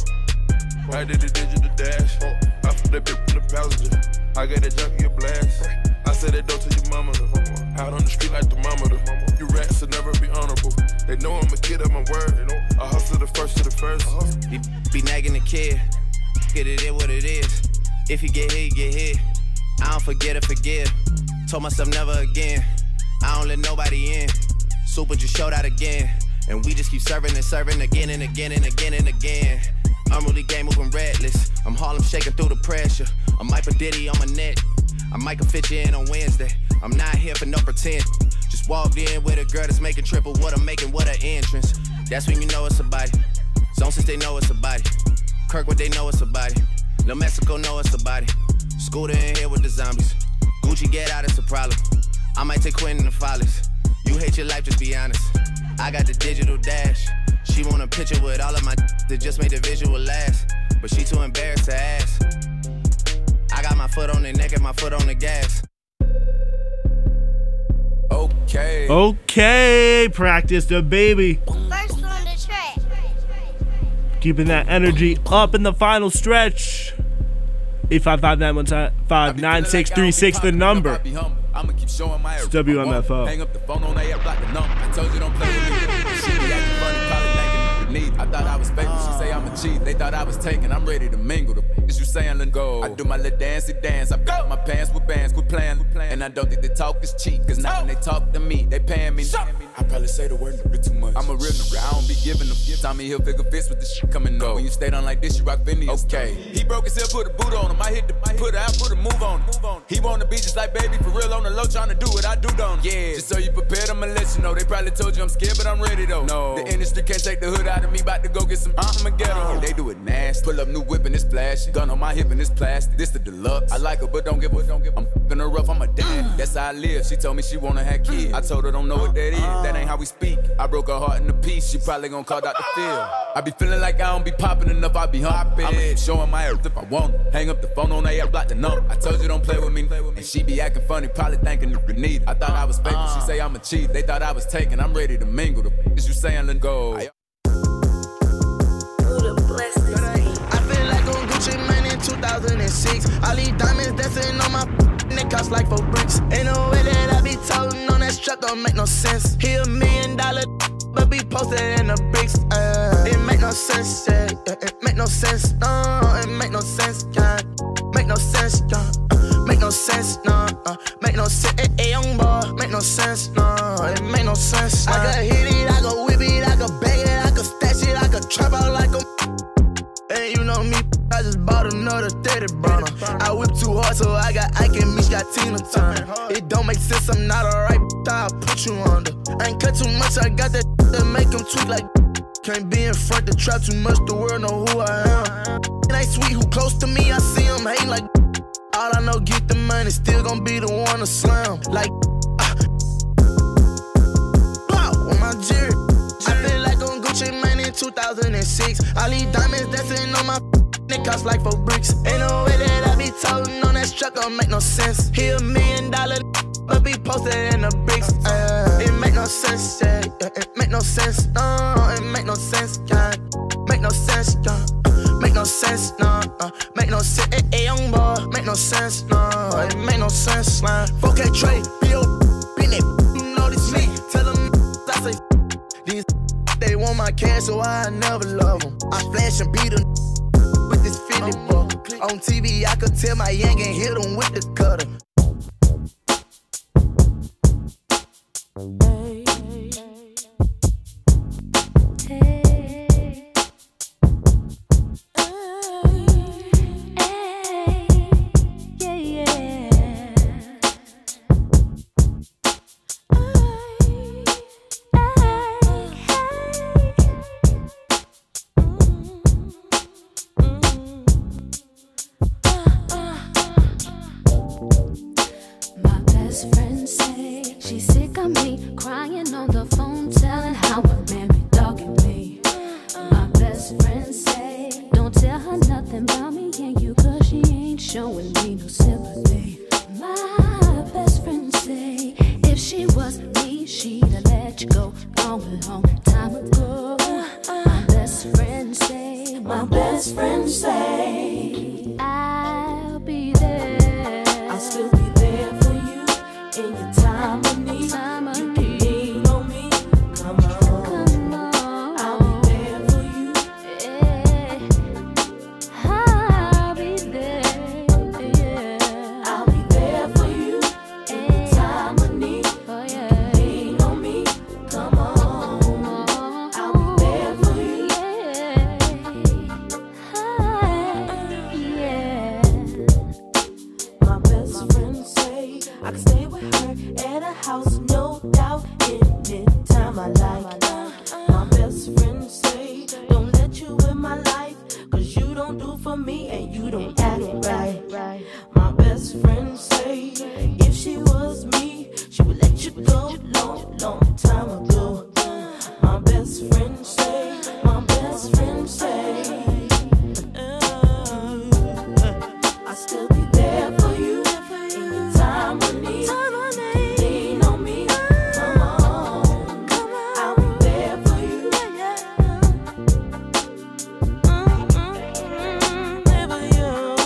I did the digital dash. I put that bitch in the passenger. I got that junkie a blast. I said that dope to your mama. Out on the street like the mama. You rats will never be honorable. They know I'm a kid of my word. I hustle the first to the first. Be, be nagging the kid. Get it in what it is. If you get hit, you get hit. I don't forget or forgive. Told myself never again. I don't let nobody in. Super just showed out again. And we just keep serving and serving again and again and again and again. I'm really game moving reckless. I'm Harlem shaking through the pressure. I'm Mike Diddy on my neck. I might can fit you in on Wednesday. I'm not here for no pretend. Just walked in with a girl that's making triple what I'm making, what an entrance. That's when you know it's a body. Zone since they know it's a body. Kirkwood they know it's a body. New Mexico know it's a body. Scooter in here with the zombies. Gucci get out, it's a problem. I might take Quentin the Follies. You hate your life, just be honest. I got the digital dash. She want a picture with all of my that just made the visual last. But she too embarrassed to ask. I got my foot on the neck and my foot on the gas. Okay. Okay, Practice the Baby. First on the track. Keeping that energy up in the final stretch. eight five five, nine one five, nine six three six, the number. I'ma keep showing my It's W M F O. Hang up the phone on A, block the number. I told you don't play with me. She be acting funny, probably thinking need. I thought I was fake, she say I'm a cheat. They thought I was taken, I'm ready to mingle. The f is you saying, let go. I do my little dancey dance. I got my pants with bands, quit playing. And I don't think the talk is cheap. Cause now when they talk to me, they paying me. I probably say the word a bit too much. I'm a real nigga, I don't be giving them. Tommy Hilfiger fits with the shit coming up. When you stay down like this, you rock Phineas. Okay. He broke his hip, put a boot on him. I hit the put it out, put a move on him. He wanna be just like baby, for real on the low, trying to do what I do, don't he? Yeah. Just so you prepared, I'ma let you know. They probably told you I'm scared, but I'm ready though. No. The industry can't take the hood out of me. About to go get some Armageddon. Uh, they do it nasty. Pull up new whip and it's flashy. Gun on my hip and it's plastic. This the deluxe. I like her, but don't give a don't give. I'm f***ing her rough. I'm a dad. That's how I live. She told me she wanna have kids. I told her don't know what that is. That ain't how we speak. I broke her heart in a piece. She probably gonna call Doctor Phil. I be feeling like I don't be popping enough. I be hopping. I'm showing my ass if I want it. Hang up the phone on her, block the number. I told you don't play with me. And she be acting funny, probably thinking you need it. I thought I was faking. She say I'm a cheat. They thought I was taken. I'm ready to mingle. The f is you saying let go. I feel like on Gucci Mane in two thousand six. All these diamonds dancing on my neck cost like four bricks. Ain't no way that I be toting on that strap, don't make no sense. He a million dollar, but be posted in the bricks. Uh, it make no sense, yeah. It make no sense, no. It make no sense, yeah. Make no sense, yeah. Make no sense, no. Uh, make no sense, hey, hey, young boy. Make no sense, no. It make no sense. Nah. I can hit it, I can whip it, I can bag it, I can stash it, I can trap out like a. And you know me, I just bought another thirty burner. I whip too hard, so I got Ike and Meech got Tina Turner. It don't make sense, I'm not alright, I'll put you under. I ain't cut too much, I got that that make them tweak like. Can't be in front, the trap too much, the world know who I am. It ain't sweet, who close to me, I see him hating like. All I know, get the money, still gon' be the one to slam. Like, uh, wow, on my jerry. I feel like on Gucci Mane in two thousand six. All these diamonds dancing on my neck cost like four bricks. Ain't no way that I be toting on that strap, don't make no sense. He a million dollar, but be posted in the bricks. Uh, it make no sense, yeah. It make no sense, no. It make no sense, yeah. Make no sense, yeah. Make no sense, no. Uh, make no sense, hey, hey, young boy. Make no sense, no. It make no sense, man. four K trade, B O, been that, you know this me. Tell them I say, these they want my cash, so I never love them. I flash and beat them with this fifty buck. On T V, I could tell my yank and hit them with the cutter. Hey, hey. Never you.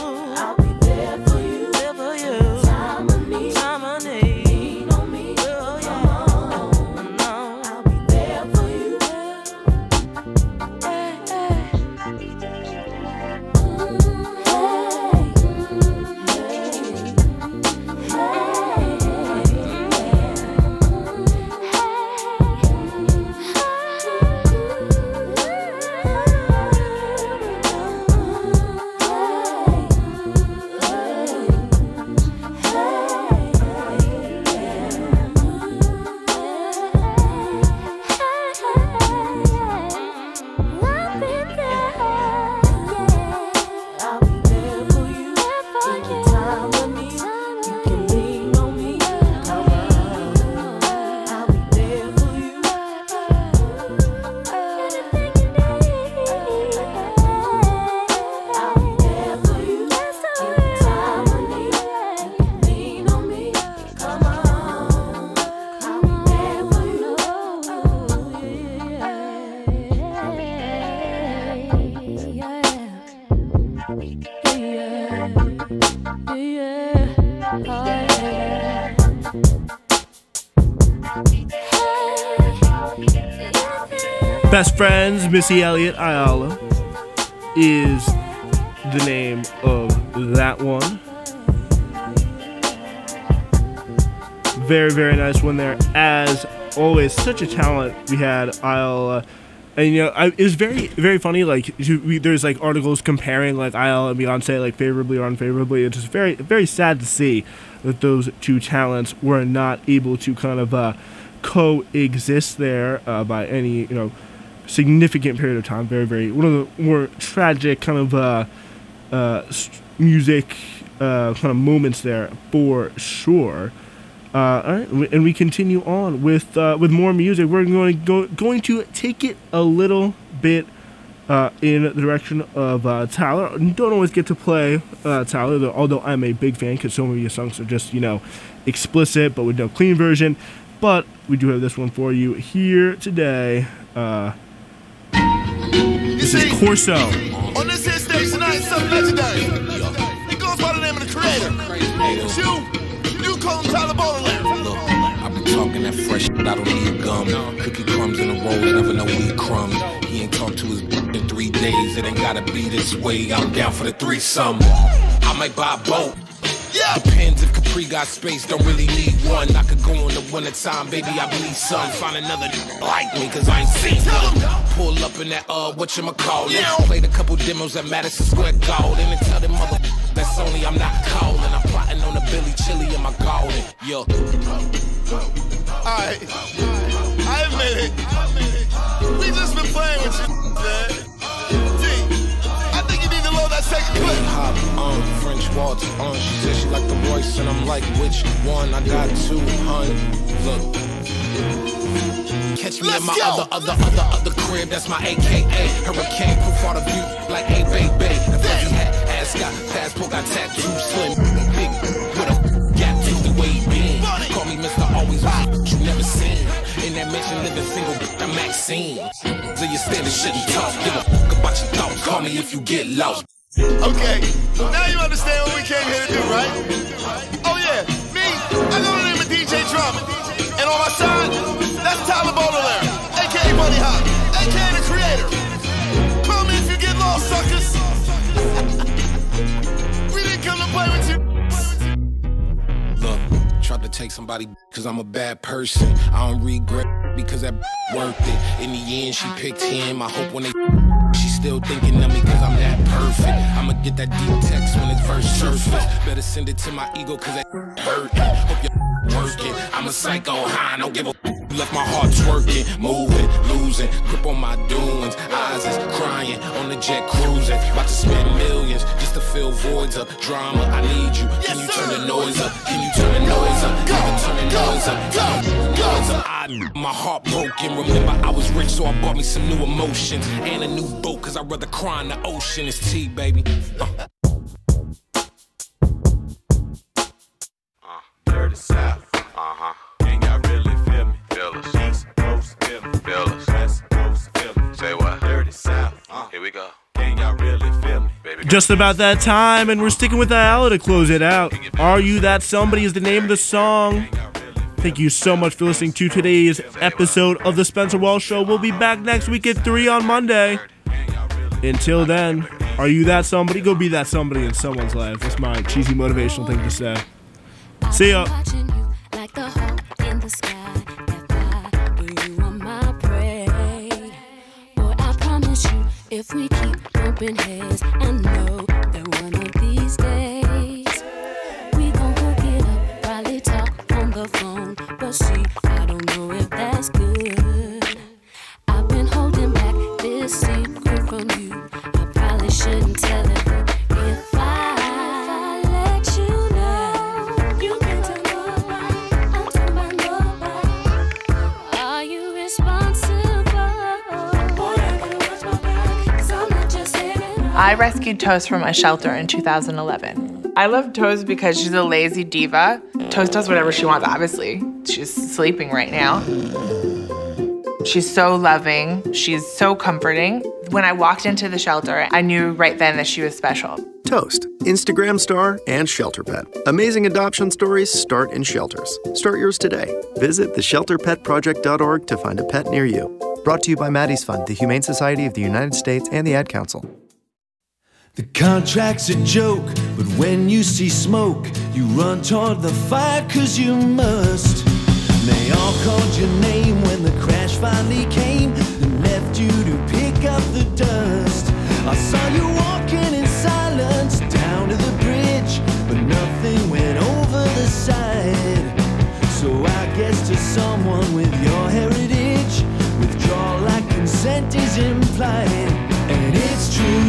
Best Friends, Missy Elliott, Ayala is the name of that one. Very, very nice one there. As always, such a talent we had, Ayala. And, you know, I, it was very, very funny. Like, we, there's, like, articles comparing, like, Ayala and Beyonce, like, favorably or unfavorably. It's just very, very sad to see that those two talents were not able to kind of uh, coexist there uh, by any, you know, significant period of time. Very, very, one of the more tragic kind of uh, uh, music uh, kind of moments there, for sure. Uh, all right, and we continue on with uh, with more music. We're going to go going to take it a little bit uh, in the direction of uh, Tyler. Don't always get to play uh, Tyler, though, although I'm a big fan because so many of your songs are just, you know, explicit, but with no clean version. But we do have this one for you here today. Uh, this is Corso. On this here stage tonight, it's something legendary. It goes by the name of the creator. It's you. You call him Tyler Baudelaire. Look, I be talking that fresh shit, I don't need gum. Cookie crumbs in a roll, never know weed crumbs. He ain't talked to his in three days, it ain't gotta be this way. I'm down for the threesome. I might buy a boat. Yeah. Depends if Capri got space, don't really need one. I could go on the one at a time, baby, I believe son. Find another like me, cause I ain't seen one. Pull up in that, uh, whatchamacallit. Yeah. Played a couple demos at Madison Square Garden. And tell them mother that's only I'm not calling. I'm plotting on a Billy Chili in my garden. Yo. Alright, I admit it. We just been playing with you, man. G, I think you need to load that second clip. Hop on French waltz on. She said she like the voice, and I'm like, which one? I got two, hun. Look. Catch me Let's in my go. other, other, other, other crib. That's my A K A Hurricane. Proof out of view like, hey, baby. The fuzzy hat, ass got passport, got tattoo, slim, big, with a gap to the way he been. Call me Mister Always Right, you never seen. In that mansion, living single, I'm Maxine. So you stand and shouldn't talk. Give a fuck about your thoughts. Call me if you get lost. Okay, now you understand what we came here to do, right? Oh yeah, me, I go to the name of D J Drama. And on my side, that's Tyler Baudelaire, a k a. Buddy Hop, a k a the creator. Call me if you get lost, suckers. We didn't come to play with you. Look, tried to take somebody cause I'm a bad person. I don't regret because that worth it. In the end, she picked him. I hope when they she's still thinking of me cause I'm that perfect. I'ma get that deep text when it's first surface. Better send it to my ego cause that hurt. Hope you're working. I'm a psycho high, don't give a left my heart twerking, moving, losing, grip on my doings, eyes is crying, on the jet cruising, about to spend millions, just to fill voids up, drama, I need you, can you turn the noise up, can you turn the noise up, can you turn the noise up, noise up, I, my heart broken, remember I was rich so I bought me some new emotions, and a new boat cause I'd rather cry in the ocean, it's tea baby. Uh. Uh, dirty South, uh-huh. East Coast, feel us. West Coast, feel us. Say what? Dirty South. Uh, Here we go. Can y'all really feel me? Baby, just about that time, and we're sticking with Ayala to close it out. Are You That Somebody is the name of the song. Thank you so much for listening to today's episode of The Spencer Walsh Show. We'll be back next week at three on Monday. Until then, are you that somebody? Go be that somebody in someone's life. That's my cheesy motivational thing to say. See ya. If we keep bumping heads, I know that one of these days we gon' hook it up, probably talk on the phone. But see, I don't know if that's good. I've been holding back this secret from you. I probably shouldn't tell it, but if I, if I let you know, you can tell nobody, I'm talking about nobody. Are you responsible? I rescued Toast from a shelter in two thousand eleven. I love Toast because she's a lazy diva. Toast does whatever she wants, obviously. She's sleeping right now. She's so loving. She's so comforting. When I walked into the shelter, I knew right then that she was special. Toast, Instagram star and shelter pet. Amazing adoption stories start in shelters. Start yours today. Visit the shelter pet project dot org to find a pet near you. Brought to you by Maddie's Fund, the Humane Society of the United States, and the Ad Council. The contract's a joke, but when you see smoke, you run toward the fire cause you must. And they all called your name when the crash finally came and left you to pick up the dust. I saw you walking in silence down to the bridge, but nothing went over the side. So I guess to someone with your heritage, withdrawal like consent is implied. And it's true,